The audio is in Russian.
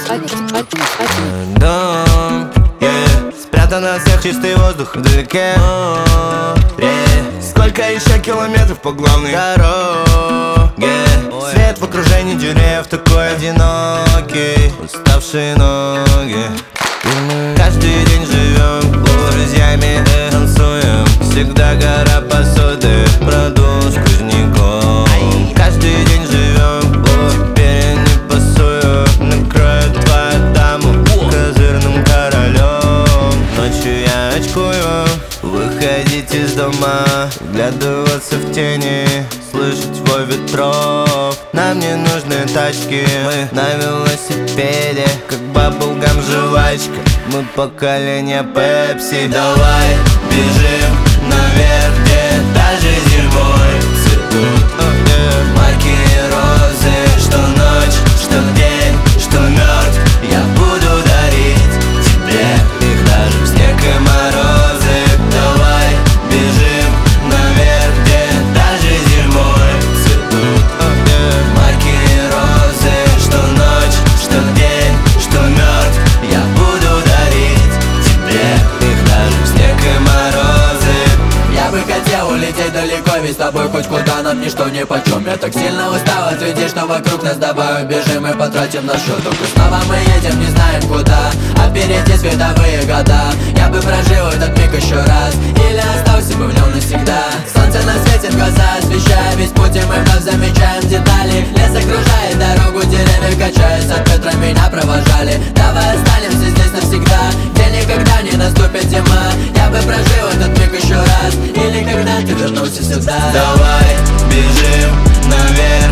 Дом, спрятан от всех чистый воздух вдалеке. Сколько еще километров по главной дороге? Свет в окружении деревьев, такой одинокий, уставшие ноги. И мы каждый день живем с друзьями, танцуем. Всегда гора посуды, продул сквозняком. Каждый день живем, теперь я не пасую. Накроет твою даму козырным королем. Ночью я очкую, выходить из дома, вглядываться в тени, слышать вой ветров. Нам не нужны тачки, мы на велосипеде, как баблгам жвачка. Мы поколение Пепси. Давай бежим наверх, где даже зимой цветут маки и розы. Что ночь, что день, что мертв, я буду дарить тебе их даже в снег и морозы. Давай бежим наверх, где даже зимой цветут маки и розы. Что ночь, что день, что мертв, я буду дарить тебе их даже в снег и морозы. Я бы хотел улететь далеко, ведь с тобой хоть куда нам ничто не почем. Я так сильно устал от людей, что вокруг нас. Давай убежим и потратим наш счет. Только снова мы едем, не знаем куда, а впереди световые года. Я бы прожил этот миг еще раз, или остался бы в нем навсегда. Солнце нас светит в глаза, освещая весь путь, и мы вновь замечаем детали. Лес окружает дорогу, деревья качаются от ветра, меня провожали. Давай останемся здесь навсегда, где никогда не наступит зима. Я бы прожил этот миг еще раз, или когда ты вернулся сюда. Давай бежим наверх,